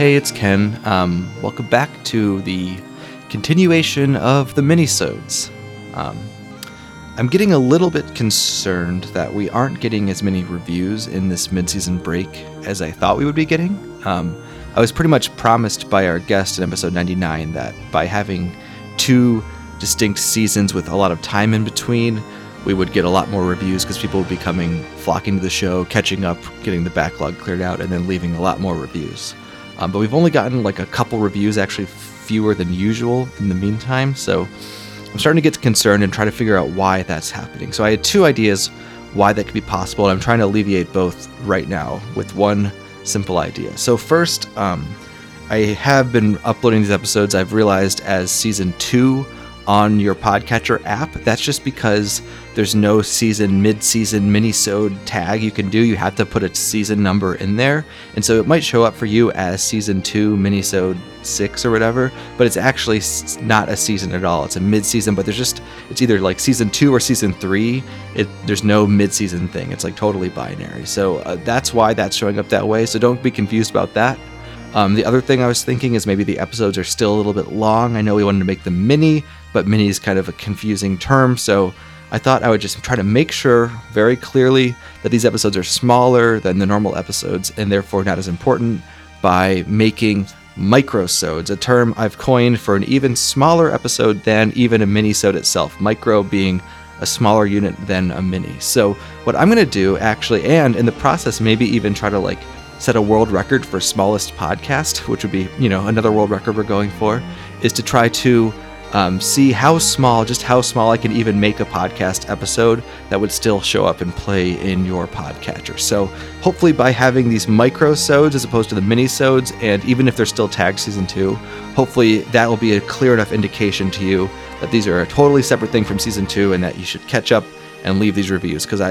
Hey, it's Ken. Welcome back to the continuation of the minisodes. I'm getting a little bit concerned that we aren't getting as many reviews in this mid-season break as I thought we would be getting. I was pretty much promised by our guest in episode 99 that by having two distinct seasons with a lot of time in between, we would get a lot more reviews because people would be flocking to the show, catching up, getting the backlog cleared out, and then leaving a lot more reviews. But we've only gotten like a couple reviews, actually fewer than usual in the meantime, so I'm starting to get concerned and try to figure out why that's happening. So I had two ideas why that could be possible, and I'm trying to alleviate both right now with one simple idea. So first, I have been uploading these episodes, I've realized, as Season 2 on your podcatcher app. That's just because there's no mid-season minisode tag you can do. You have to put a season number in there, and so it might show up for you as Season 2 minisode 6 or whatever, but it's actually not a season at all. It's a mid-season, but it's either like Season 2 or Season 3. There's no mid-season thing. It's like totally binary. So that's why that's showing up that way, so don't be confused about that. The other thing I was thinking is maybe the episodes are still a little bit long. I know we wanted to make them mini, but mini is kind of a confusing term, so I thought I would just try to make sure very clearly that these episodes are smaller than the normal episodes and therefore not as important by making microsodes, a term I've coined for an even smaller episode than even a minisode itself, micro being a smaller unit than a mini. So what I'm going to do actually, and in the process maybe even try to set a world record for smallest podcast, which would be, another world record we're going for, is to try to see how small I can even make a podcast episode that would still show up and play in your podcatcher. So hopefully by having these microsodes as opposed to the minisodes, and even if they're still tagged Season 2, hopefully that will be a clear enough indication to you that these are a totally separate thing from Season 2 and that you should catch up and leave these reviews. Because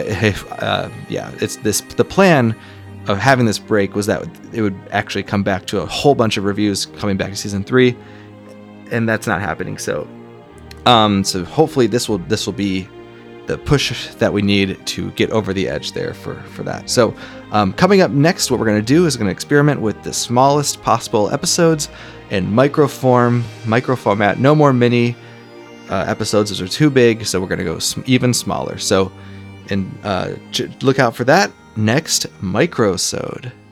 the plan of having this break was that it would actually come back to a whole bunch of reviews coming back to Season 3, and that's not happening. So hopefully this will be the push that we need to get over the edge there for that. So coming up next, what we're going to do is going to experiment with the smallest possible episodes in micro format. No more mini episodes; those are too big. So we're going to go even smaller. So look out for that next microsode.